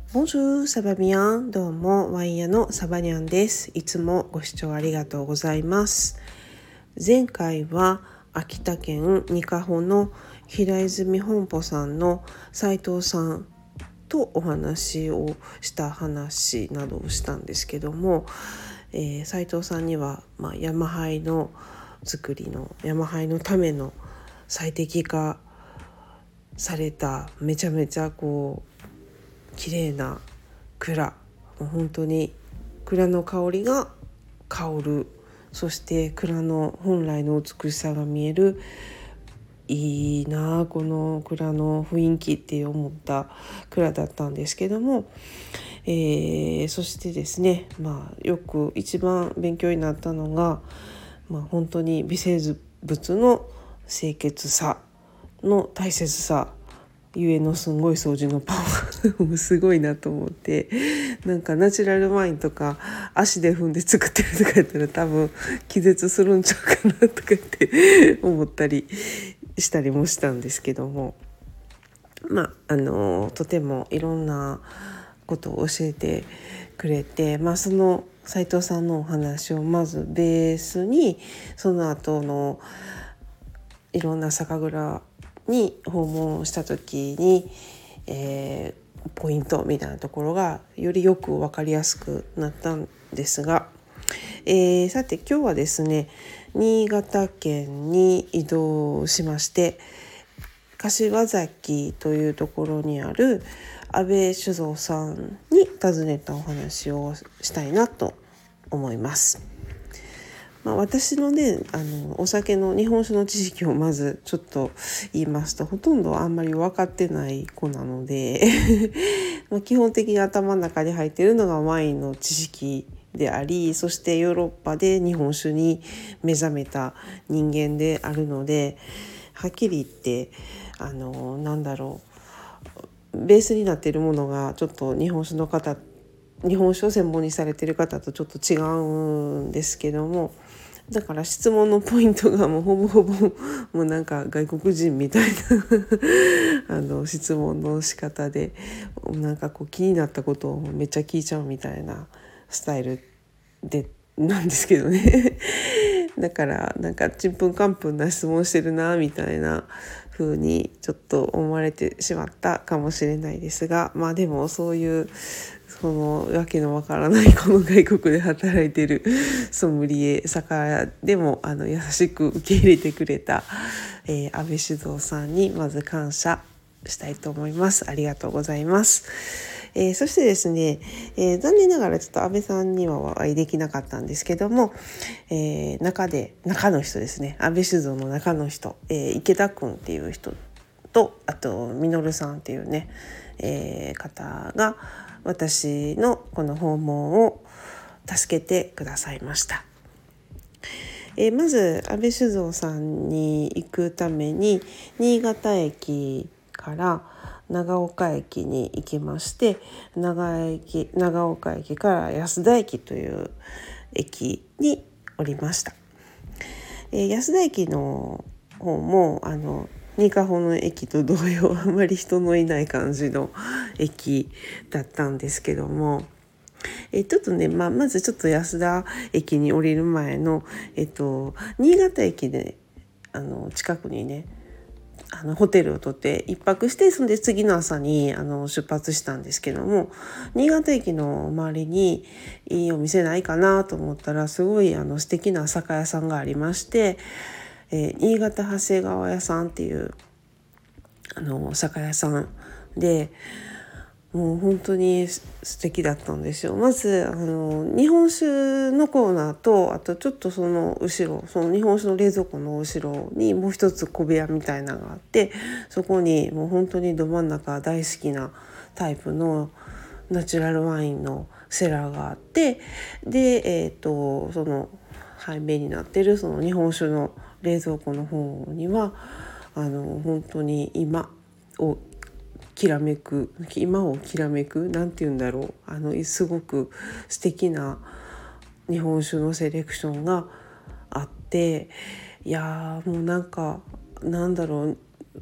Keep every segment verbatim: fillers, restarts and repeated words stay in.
ボンジュールサバビアン、どうもワイヤのサバニャンです。いつもご視聴ありがとうございます。前回は秋田県にかほの平泉本舗さんの斉藤さんとお話をした話などをしたんですけども、えー、斉藤さんには、まあ、山灰の作りの山灰のための最適化されためちゃめちゃこう綺麗な蔵、もう本当に蔵の香りが香る、そして蔵の本来の美しさが見える、いいなこの蔵の雰囲気って思った蔵だったんですけども、えー、そしてですね、まあ、よく一番勉強になったのが、まあ、本当に微生物の清潔さの大切さゆえのすごい掃除のパワーすごいなと思って、なんかナチュラルワインとか足で踏んで作ってるとか言ったら多分気絶するんちゃうかなとか言って思ったりしたりもしたんですけども、まああのとてもいろんなことを教えてくれて、まあ、その斉藤さんのお話をまずベースに、その後のいろんな酒蔵に訪問した時に、えー、ポイントみたいなところがよりよく分かりやすくなったんですが、えー、さて今日はですね、新潟県に移動しまして、柏崎というところにある安倍酒造さんに訪ねたお話をしたいなと思います。まあ、私のねあのお酒の日本酒の知識をまずちょっと言いますと、ほとんどあんまり分かってない子なのでまあ基本的に頭の中に入っているのがワインの知識であり、そしてヨーロッパで日本酒に目覚めた人間であるので、はっきり言ってあのなんだろうベースになっているものがちょっと日本酒の方日本酒を専門にされている方とちょっと違うんですけども、だから質問のポイントがもうほぼほぼもうなんか外国人みたいなあの質問の仕方で、なんかこう気になったことをめっちゃ聞いちゃうみたいなスタイルでなんですけどねだからなんかちんぷんかんぷんな質問してるなみたいな風にちょっと思われてしまったかもしれないですが、まあでもそういうそのわけのわからないこの外国で働いているソムリエ酒屋でもあの優しく受け入れてくれた、えー、安倍酒造さんにまず感謝したいと思います。ありがとうございます。えー、そしてですね、えー、残念ながらちょっと安倍さんにはお会いできなかったんですけども、えー、中で中の人ですね、安倍酒造の中の人、えー、池田くんっていう人と、あと稔さんっていうね、えー、方が私のこの訪問を助けてくださいました。えー、まず安倍酒造さんに行くために新潟駅から長岡駅に行きまして、長駅長岡駅から安田駅という駅に降りました。えー、安田駅の方もあの新加穂の駅と同様あまり人のいない感じの駅だったんですけども、えちょっとね、まあ、まずちょっと安田駅に降りる前の、えっと、新潟駅であの近くにねあのホテルを取って一泊して、そんで次の朝にあの出発したんですけども、新潟駅の周りにいいお店ないかなと思ったら、すごいあの素敵な酒屋さんがありまして、えー、新潟長谷川屋さんっていうあの酒屋さんで、もう本当に素敵だったんですよ。まずあの日本酒のコーナーと、あとちょっとその後ろ、その日本酒の冷蔵庫の後ろにもう一つ小部屋みたいなのがあって、そこにもう本当にど真ん中大好きなタイプのナチュラルワインのセラーがあって、でえっとその背面になってるその日本酒の冷蔵庫の方にはあの本当に今をきらめく今をきらめくなんて言うんだろう、あのすごく素敵な日本酒のセレクションがあって、いやもうなんかなんだろう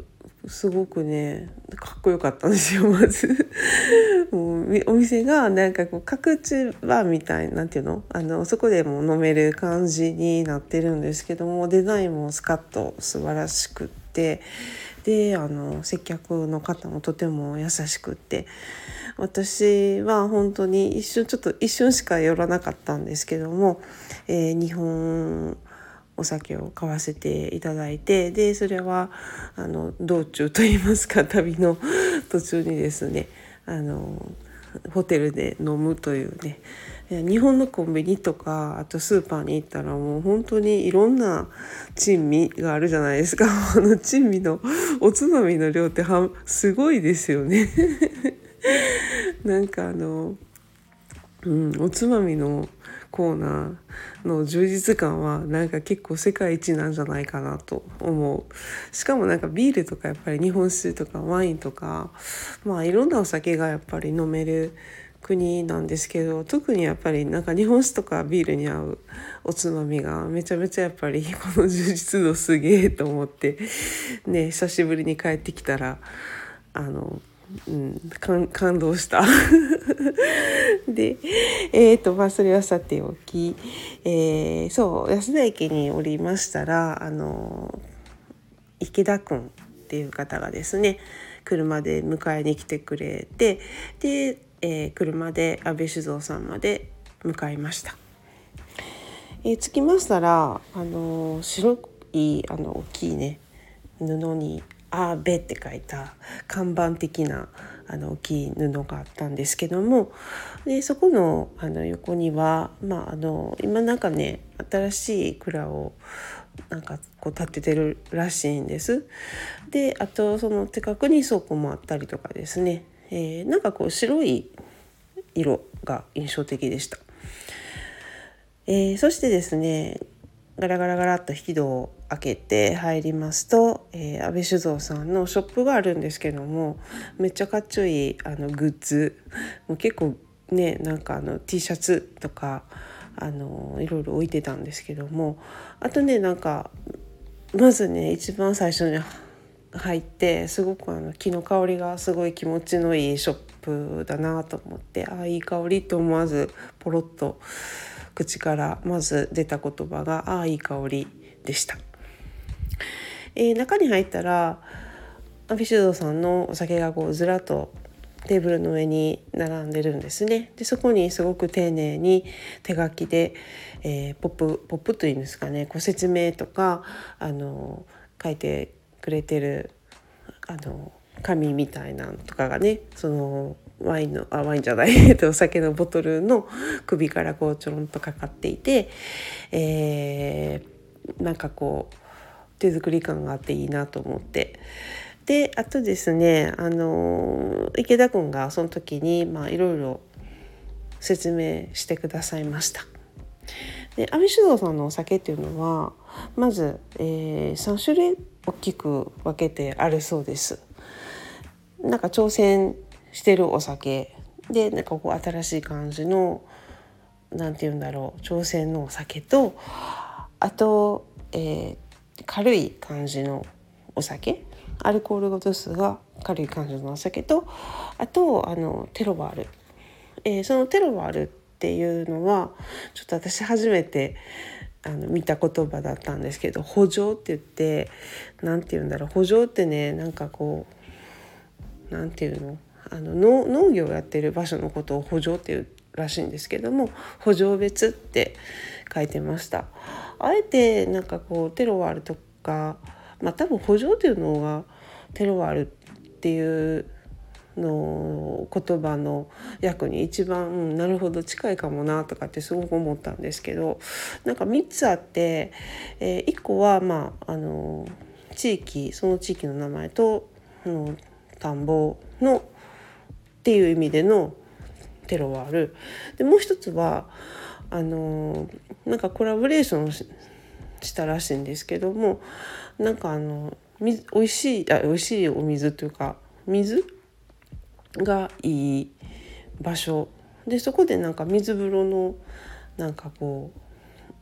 すごくねかっこよかったんですよ。まずもうお店がなんかこう角地バーみたいなんていうの、あのそこでも飲める感じになってるんですけども、デザインもスカッと素晴らしくって、であの接客の方もとても優しくって、私は本当に一瞬ちょっと一瞬しか寄らなかったんですけども、えー、日本お酒を買わせていただいて、でそれはあの道中といいますか旅の途中にですね、あのホテルで飲むというね、日本のコンビニとかあとスーパーに行ったらもう本当にいろんな珍味があるじゃないですか。あの珍味のおつまみの量ってはすごいですよね。なんかあの、うん、おつまみのコーナーの充実感はなんか結構世界一なんじゃないかなと思う。しかもなんかビールとかやっぱり日本酒とかワインとか、まあいろんなお酒がやっぱり飲める国なんですけど、特にやっぱりなんか日本酒とかビールに合うおつまみがめちゃめちゃやっぱりこの充実度すげえと思ってね、久しぶりに帰ってきたらあのうん、感, 感動したで、えーとまあ、それはさておき、えー、そう安田駅に降りましたら、あの池田くんっていう方がですね車で迎えに来てくれて、で、えー、車で安倍酒造さんまで向かいました。えー、着きましたら、あの白いあの大きいね布にアーベって書いた看板的なあの大きい布があったんですけども、でそこの、あの横には、まあ、あの今なんかね新しい蔵をなんかこう建ててるらしいんです。であとその近くに倉庫もあったりとかですね、えー、なんかこう白い色が印象的でした。えー、そしてですねガラガラガラっと引き戸を開けて入りますと、えー、安倍酒造さんのショップがあるんですけども、めっちゃかっちょいいあのグッズもう結構ね、なんかあの T シャツとかあのいろいろ置いてたんですけども、あとねなんかまずね一番最初に入ってすごくあの木の香りがすごい気持ちのいいショップだなと思って、ああいい香りと思わずポロッと口からまず出た言葉がああいい香りでした。えー、中に入ったら安倍酒造さんのお酒がこうずらっとテーブルの上に並んでるんですね。でそこにすごく丁寧に手書きで、えー、ポップポップというんですかね、ご説明とかあの書いてくれてるあの紙みたいなのとかがね、そのワインのあワインじゃないお酒のボトルの首からこうちょろんとかかっていて、えー、なんかこう手作り感があっていいなと思って、であとですね、あの池田くんがその時にまあいろいろ説明してくださいました。で安倍酒造さんのお酒っていうのはまず、えー、さん種類大きく分けてあるそうです。なんか挑戦してるお酒で、なんかこう新しい感じのなんていうんだろう挑戦のお酒と、あと、えー、軽い感じのお酒、アルコール度数が軽い感じのお酒と、あとあのテロワール、えー、そのテロワールっていうのはちょっと私初めてあの見た言葉だったんですけど、圃場って言って、なんていうんだろう、圃場ってね、なんかこうなんていうの、あの 農, 農業をやってる場所のことを圃場っていうらしいんですけども、圃場別って書いてました。あえてなんかこうテロワールとか、まあ多分圃場っていうのがテロワールっていうの言葉の訳に一番、うん、なるほど近いかもなとかってすごく思ったんですけど、なんかみっつあって、えー、いっこはまああの地域、その地域の名前と、うん、田んぼのっていう意味でのテロワールで、もう一つはあのなんかコラボレーション し, したらしいんですけども、なんかあの水おいしいあおいしいお水というか水がいい場所で、そこでなんか水風呂のなんかこ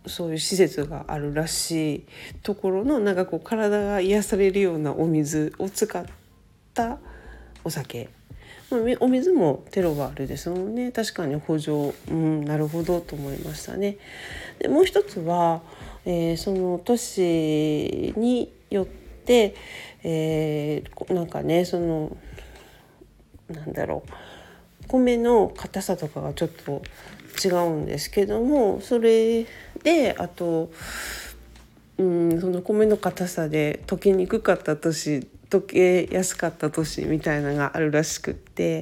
そういう施設があるらしいところのなんかこう体が癒されるようなお水を使ったお酒、お水もテロワールですもんね。確かに補助、うん、なるほどと思いましたね。でもう一つは、えー、その都市によって、えー、なんかねそのなんだろう米の硬さとかがちょっと違うんですけども、それであと、うん、その米の硬さで溶けにくかった年、溶けやすかった年みたいなのがあるらしくって、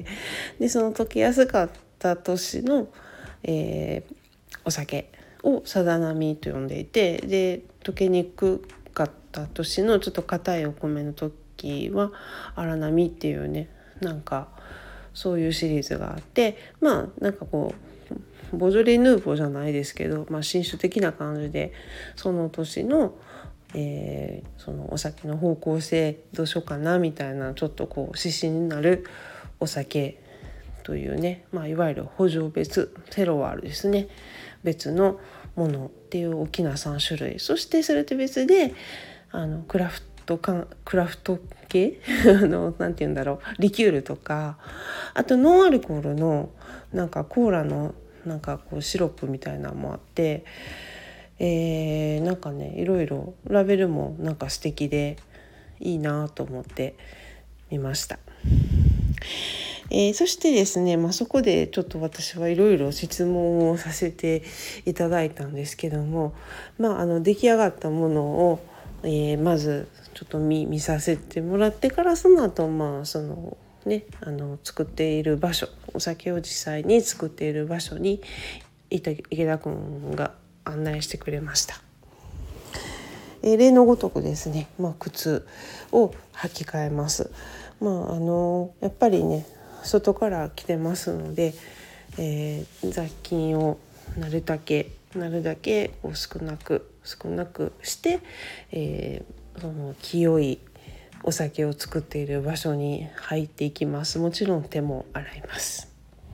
でその溶けやすかった年の、えー、お酒をさだなみと呼んでいて、で溶けにくかった年のちょっと硬いお米の時は荒波っていうね、なんかそういうシリーズがあって、まあなんかこうボジョレ・ヌーボーじゃないですけど、まあ、新種的な感じでその年の、えー、そのお酒の方向性どうしようかなみたいなちょっとこう指針になるお酒というね、まあ、いわゆる補助別テロワールですね、別のものっていう大きなさん種類、そしてそれと別であのクラフトかクラフト系あのなんて言うんだろうリキュールとか、あとノンアルコールのなんかコーラのなんかこうシロップみたいなのもあって、えー、なんかねいろいろラベルもなんか素敵でいいなと思って見ました。えー、そしてですね、まあ、そこでちょっと私はいろいろ質問をさせていただいたんですけども、まあ、あの出来上がったものを、えー、まずちょっと 見, 見させてもらってから、その後まあそのねあの作っている場所、お酒を実際に作っている場所に池田くんが案内してくれました。えー、例のごとくですね、まあ、靴を履き替えます。まああのやっぱりね外から来てますので、えー、雑菌をなるだけなるだけこう少なく少なくして、えー、その清いお酒を作っている場所に入っていきます。もちろん手も洗います。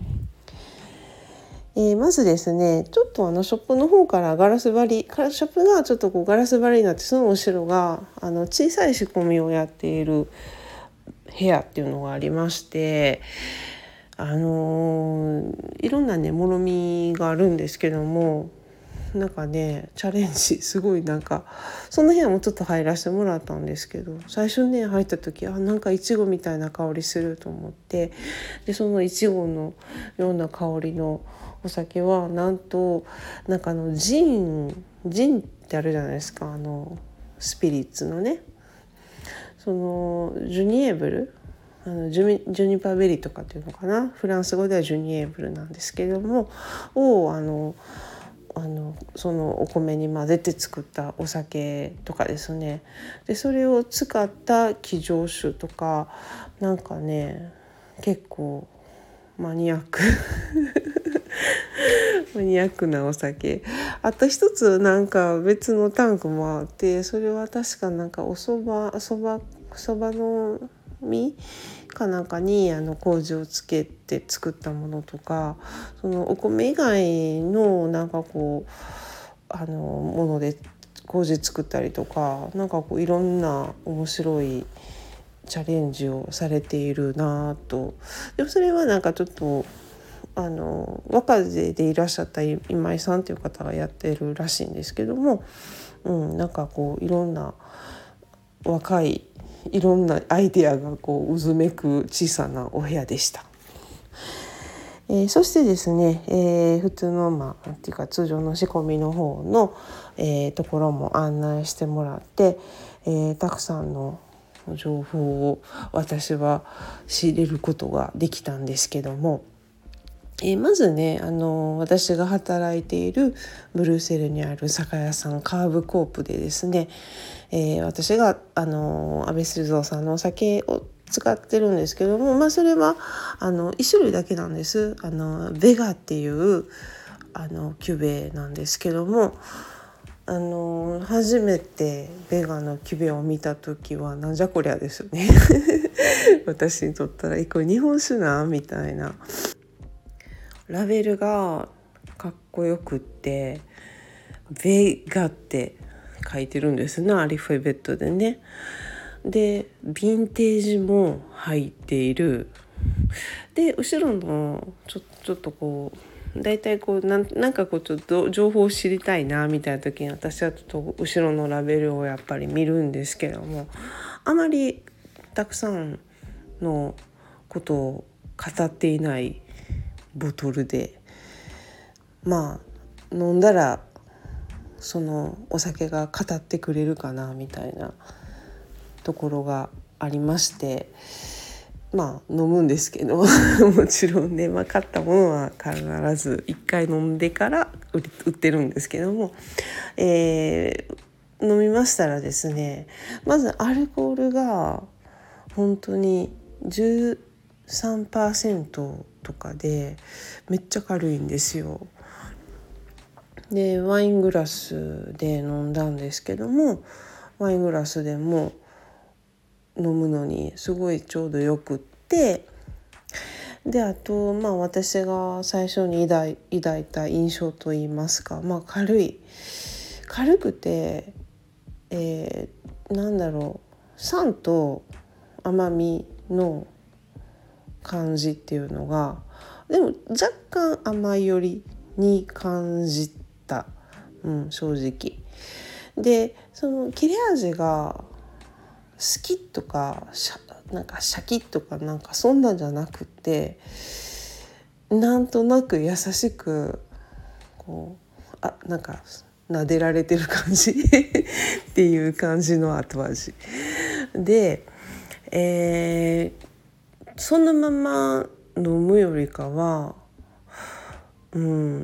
えー、まずですね、ちょっとあのショップの方からガラス張り、ショップがちょっとこうガラス張りになって、その後ろがあの小さい仕込みをやっている部屋っていうのがありまして、あのー、いろんなねものみがあるんですけども、なんかねチャレンジすごいなんかその部屋もちょっと入らせてもらったんですけど、最初ね入った時あなんかイチゴみたいな香りすると思って、でそのイチゴのような香りのお酒はなんとなんかあのジンジンってあるじゃないですか、あのスピリッツのね、そのジュニエーブル、あのジュジュニパーベリーとかっていうのかな、フランス語ではジュニエーブルなんですけれどもをあのあのそのお米に混ぜて作ったお酒とかですね。でそれを使った生醸酒とか、なんかね結構マニアックマニアックなお酒。あと一つなんか別のタンクもあって、それは確かなんかおそばそばそばの実かなんかにあの麹をつけて作ったものとか、そのお米以外のなんかこうあのもので麹作ったりとか、なんかこういろんな面白いチャレンジをされているなと。でもそれはなんかちょっとあの若手でいらっしゃった今井さんという方がやってるらしいんですけども、うん、なんかこういろんな若いいろんなアイデアがこう渦めく小さなお部屋でした。えー、そしてですね、えー、普通のまあっていうか通常の仕込みの方の、えー、ところも案内してもらって、えー、たくさんの情報を私は仕入れることができたんですけども、えー、まずねあの私が働いているブルーセルにある酒屋さんカーブコープでですね、えー、私があの安倍静蔵さんのお酒を使ってるんですけども、まあ、それはあのいち種類だけなんです。あのベガっていうあのキュベなんですけども、あの初めてベガのキュベを見た時はなんじゃこりゃですよね私にとったらこれ日本酒なんみたいな。ラベルがかっこよくって、 ベガって書いてるんですね、アルファベットでね。でヴィンテージも入っている。で後ろのちょちょっとこうだいたいこうなんなんかこうちょっと情報を知りたいなみたいな時に私はちょっと後ろのラベルをやっぱり見るんですけども、あまりたくさんのことを語っていないボトルで、まあ飲んだらそのお酒が語ってくれるかなみたいなところがありまして、まあ飲むんですけどもちろんね、まあ、買ったものは必ず一回飲んでから売ってるんですけども、えー、飲みましたらですね、まずアルコールが本当に じゅうさんパーセント とかでめっちゃ軽いんですよ。でワイングラスで飲んだんですけども、ワイングラスでも飲むのにすごいちょうどよくって、であとまあ私が最初に抱い、抱いた印象といいますか、まあ軽い軽くて、えー、なんだろう酸と甘みの感じっていうのがでも若干甘いよりに感じた、うん、正直で、その切れ味がスキッとかシャなんかシャキッとかなんかそんなんじゃなくて、なんとなく優しくこうあなんか撫でられてる感じっていう感じの後味で、えー、そのまま飲むよりかは、うん、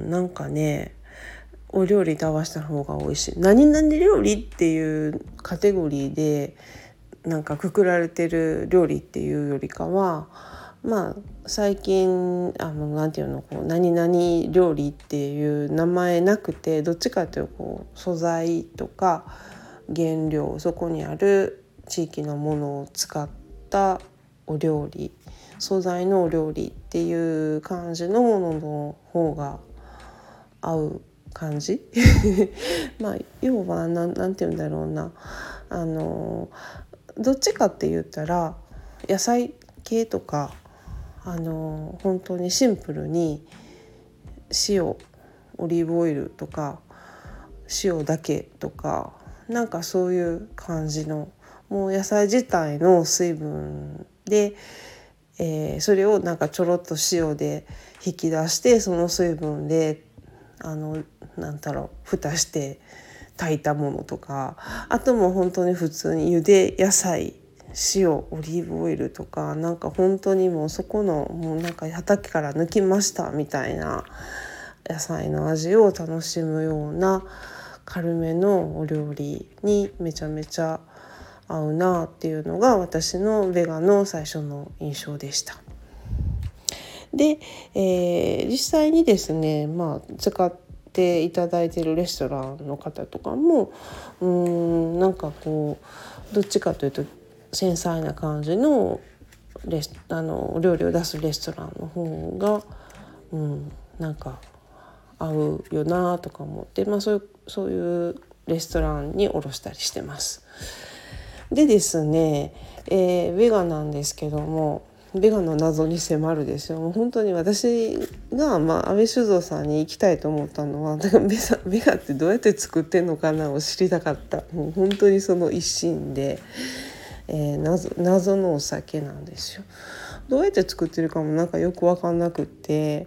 なんかねお料理と合わせた方が美味しい。何々料理っていうカテゴリーでなんかくくられてる料理っていうよりかは、まあ最近あのなんていうのこう何々料理っていう名前なくて、どっちかというとこう素材とか原料、そこにある地域のものを使ったお料理、素材のお料理っていう感じのものの方が合う感じまあ要はな ん, なんて言うんだろうな、あのどっちかって言ったら野菜系とか、あの本当にシンプルに塩オリーブオイルとか塩だけとか、なんかそういう感じのもう野菜自体の水分で、えー、それをなんかちょろっと塩で引き出して、その水分であのなんだろう蓋して炊いたものとか、あとも本当に普通に茹で野菜塩オリーブオイルとか、なんか本当にもうそこのもうなんか畑から抜きましたみたいな野菜の味を楽しむような軽めのお料理にめちゃめちゃ合うなっていうのが私のベガの最初の印象でした。で、えー、実際にですね、まあ、使っていただいているレストランの方とかもうーんなんかこうどっちかというと繊細な感じのレスあの料理を出すレストランの方が、うん、なんか合うよなとか思って、まあ、そういう、そういうレストランに卸したりしてます。でですね、えー、ベガなんですけども、ベガの謎に迫るですよ。もう本当に私が、まあ、安倍酒造さんに行きたいと思ったのは、だからベガ、ベガってどうやって作ってんのかなを知りたかった。もう本当にその一心で、えー、謎, 謎のお酒なんですよ。どうやって作ってるかもなんかよく分かんなくって、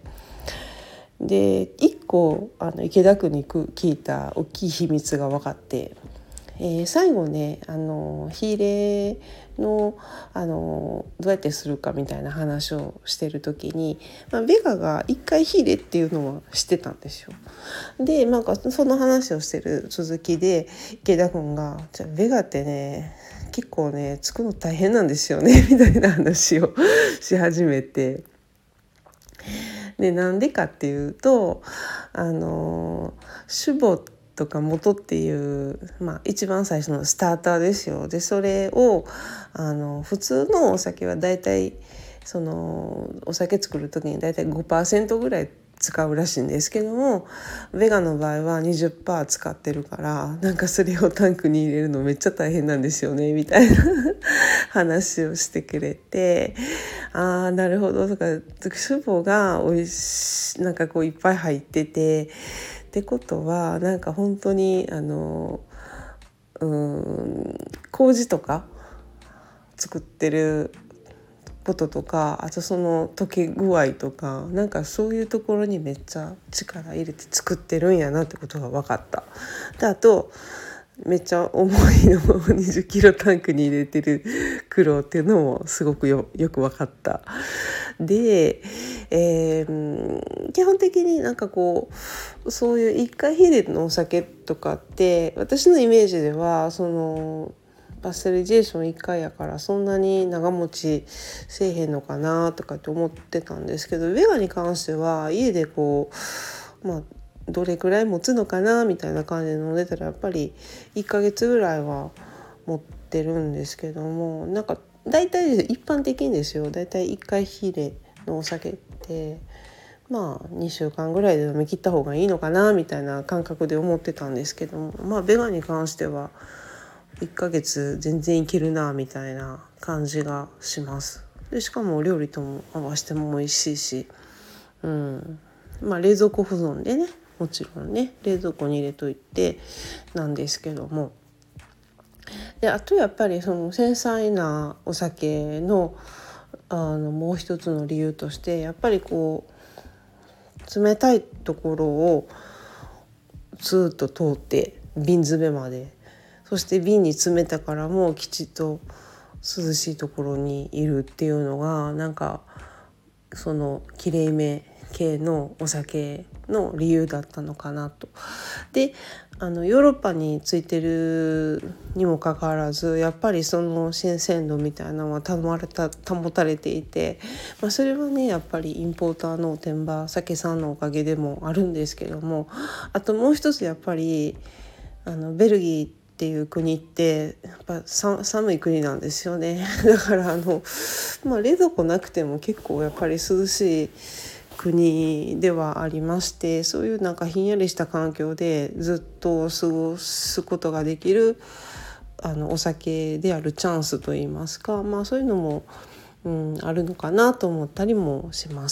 で一個あの池田区に聞いた大きい秘密が分かって、えー、最後ねあの火入れのあのどうやってするかみたいな話をしてる時に、まあ、ベガが一回火入れっていうのは知ってたんですよ。でなんかその話をしてる続きで池田君が「じゃあベガってね結構ね作るの大変なんですよね」みたいな話をし始めて、でなんでかっていうとあの酒母とか元っていう、まあ、一番最初のスターターですよ。でそれをあの普通のお酒はだいたいそのお酒作る時にだいたい ごパーセント ぐらい使うらしいんですけども、ベガの場合は にじゅっパーセント 使ってるから、なんかそれをタンクに入れるのめっちゃ大変なんですよねみたいな話をしてくれて、ああなるほどとか、主母がおいしなんかこういっぱい入っててってことは、なんか本当にあのうーん麹とか作ってることとか、あとその溶け具合とか、なんかそういうところにめっちゃ力入れて作ってるんやなってことが分かった。であとめっちゃ重いのをにじゅっキロタンクに入れてる苦労っていうのもすごく よ, よく分かった。で、えー、基本的になんかこうそういう一回火入れのお酒とかって、私のイメージではそのパステリゼーションいっかいやからそんなに長持ちせえへんのかなとかって思ってたんですけど、ベガに関しては家でこうまあどれくらい持つのかなみたいな感じで飲んでたら、やっぱりいっかげつぐらいは持ってるんですけども、なんか大体一般的にですよ、大体いっかい火入れのお酒ってまあにしゅうかんぐらいで飲み切った方がいいのかなみたいな感覚で思ってたんですけども、まあベガに関してはいっかげつ全然いけるなみたいな感じがします。でしかも料理とも合わせても美味しいし、うん、まあ冷蔵庫保存でね、もちろんね冷蔵庫に入れといてなんですけども、であとやっぱりその繊細なお酒のあのもう一つの理由として、やっぱりこう冷たいところをスーッと通って瓶詰めまで、そして瓶に詰めたからもうきちっと涼しいところにいるっていうのが、なんかそのきれいめ系のお酒の理由だったのかなと。であのヨーロッパについてるにもかかわらず、やっぱりその新鮮度みたいなのは保たれた保たれていて、まあ、それはねやっぱりインポーターの天場酒さんのおかげでもあるんですけども、あともう一つやっぱりあのベルギーっていう国ってやっぱ寒い国なんですよね。だからあの、まあ、冷蔵庫なくても結構やっぱり涼しい国ではありまして、そういうなんかひんやりした環境でずっと過ごすことができるあのお酒であるチャンスといいますか、まあ、そういうのも、うん、あるのかなと思ったりもします。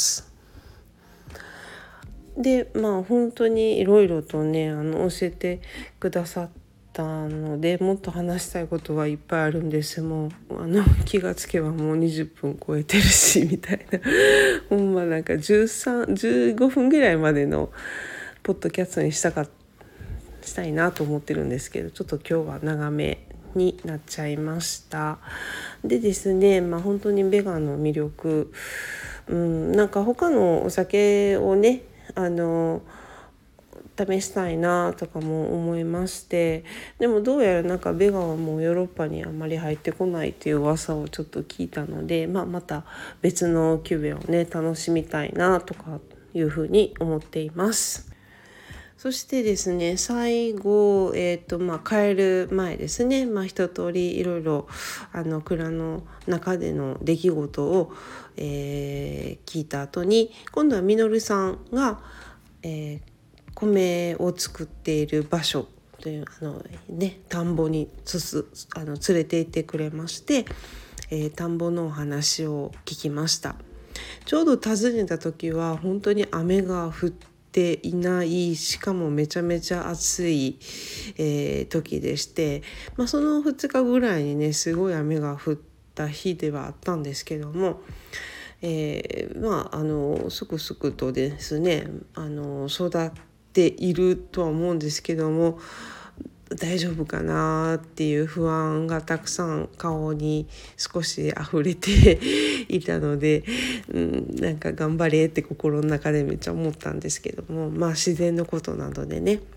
でまあ本当にいろいろとねあの教えてくださったので、もっと話したいことはいっぱいあるんです。もうあの気がつけばもうにじゅっぷん超えてるしみたいなほんまなんかじゅうさん、じゅうごふんぐらいまでのポッドキャストにしたかしたいなと思ってるんですけど、ちょっと今日は長めになっちゃいました。でですね、まあ本当にベガンの魅力、うん、なんか他のお酒をねあの試したいなとかも思いまして、でもどうやらなんかベガンはもうヨーロッパにあんまり入ってこないっていう噂をちょっと聞いたので、まあ、また別のキュベをね楽しみたいなとかいうふうに思っています。そしてですね最後、えーとまあ、帰る前ですね、まあ、一通りいろいろあの蔵の中での出来事を、えー、聞いた後に、今度はみのるさんが、えー、米を作っている場所というあの、ね、田んぼにつすあの連れて行ってくれまして、えー、田んぼのお話を聞きました。ちょうど訪ねた時は本当に雨が降ってていない、しかもめちゃめちゃ暑い、えー、時でして、まあ、そのふつかぐらいにねすごい雨が降った日ではあったんですけども、えー、まああのすくすくとですねあの育っているとは思うんですけども、大丈夫かなっていう不安がたくさん顔に少し溢れていたので、うん、なんか頑張れって心の中でめっちゃ思ったんですけども、まあ自然のことなのでね、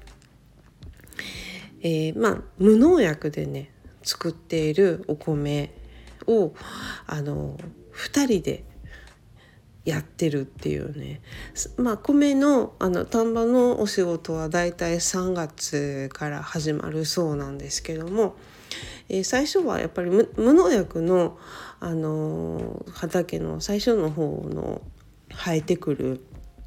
えー、まあ無農薬でね作っているお米をあのふたりでやってるっていうね、まあ米のあの丹波のお仕事はだいたいさんがつから始まるそうなんですけども、えー、最初はやっぱり 無, 無農薬の、あのー、畑の最初の方の生えてくる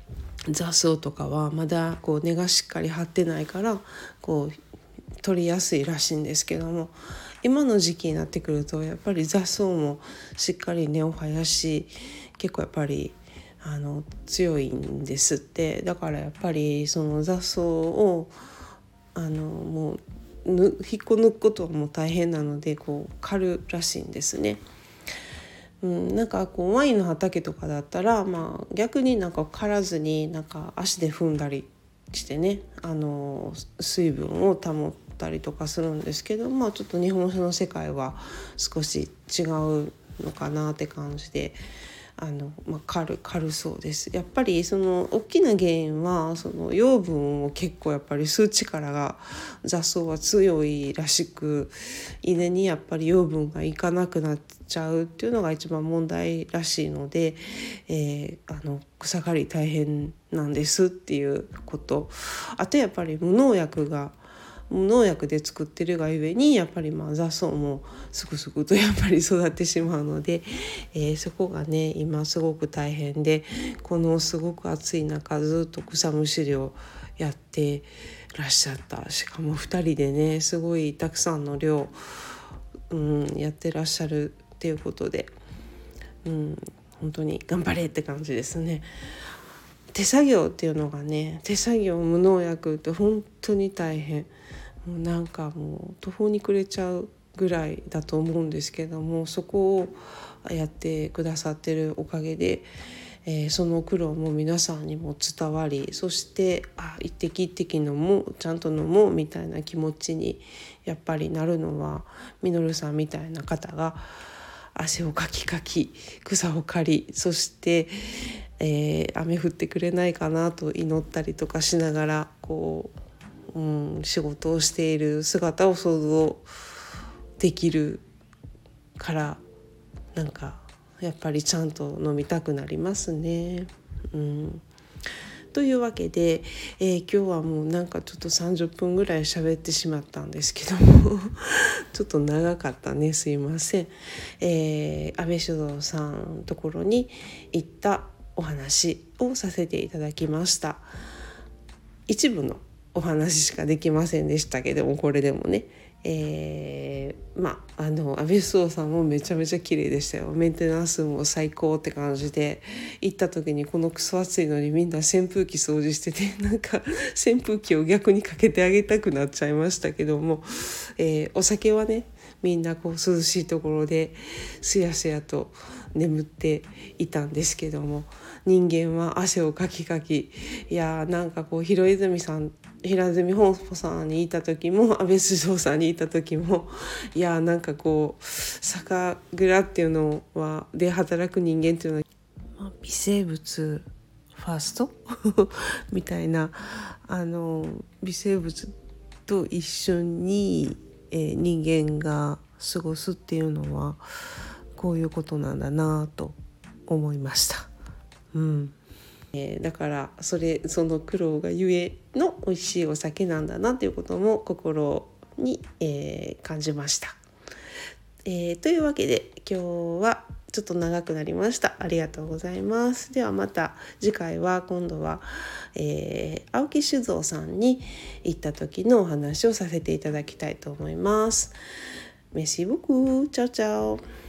雑草とかはまだこう根がしっかり張ってないからこう取りやすいらしいんですけども、今の時期になってくるとやっぱり雑草もしっかり根を生やし結構やっぱりあの強いんですって。だからやっぱりその雑草をあのもう引っこ抜くことはもう大変なのでこう刈るらしいんですね。うん、なんかこうワインの畑とかだったら、まあ、逆になんか刈らずになんか足で踏んだりしてね、あの水分を保ったりとかするんですけど、まあ、ちょっと日本酒の世界は少し違うのかなって感じで、あの、まあ、軽軽そうです。やっぱりその大きな原因はその養分を結構やっぱり吸う力が雑草は強いらしく、稲にやっぱり養分がいかなくなっちゃうっていうのが一番問題らしいので、えー、あの草刈り大変なんですっていうこと。あとやっぱり無農薬が無農薬で作ってるがゆえにやっぱりまあ雑草もすくすくとやっぱり育ってしまうので、えー、そこがね今すごく大変で、このすごく暑い中ずっと草むしりをやってらっしゃった。しかもふたりでねすごいたくさんの量、うん、やってらっしゃるっていうことで、うん、本当に頑張れって感じですね。手作業っていうのがね、手作業無農薬って本当に大変。もうなんかもう途方に暮れちゃうぐらいだと思うんですけども、そこをやってくださってるおかげで、えー、その苦労も皆さんにも伝わり、そしてあ一滴一滴飲もうちゃんと飲もうみたいな気持ちにやっぱりなるのは、みのるさんみたいな方が汗をかきかき草を刈り、そして、えー、雨降ってくれないかなと祈ったりとかしながらこう、うん、仕事をしている姿を想像できるから、なんかやっぱりちゃんと飲みたくなりますね。うん、というわけで、えー、今日はもうなんかちょっとさんじゅっぷんぐらい喋ってしまったんですけどもちょっと長かったね、すいません。えー、安倍首相さんのところに行ったお話をさせていただきました。一部のお話しかできませんでしたけども、これでもね、えー、まああの安倍首相さんもめちゃめちゃ綺麗でしたよ。メンテナンスも最高って感じで、行った時にこのクソ暑いのにみんな扇風機掃除してて、なんか扇風機を逆にかけてあげたくなっちゃいましたけども、えー、お酒はねみんなこう涼しいところですやすやと眠っていたんですけども、人間は汗をかきかき、いやなんかこう広泉さん平泉本舗さんにいた時も安倍首相さんにいた時も、いやなんかこう酒蔵っていうのはで働く人間っていうのは、まあ、微生物ファーストみたいな、あの微生物と一緒に、えー、人間が過ごすっていうのはこういうことなんだなと思いました。うんえー、だからそれその苦労がゆえの美味しいお酒なんだなということも心に、えー、感じました。えー、というわけで今日はちょっと長くなりました。ありがとうございます。ではまた次回は今度は、えー、青木酒造さんに行った時のお話をさせていただきたいと思います。メシボクチャオチャオ。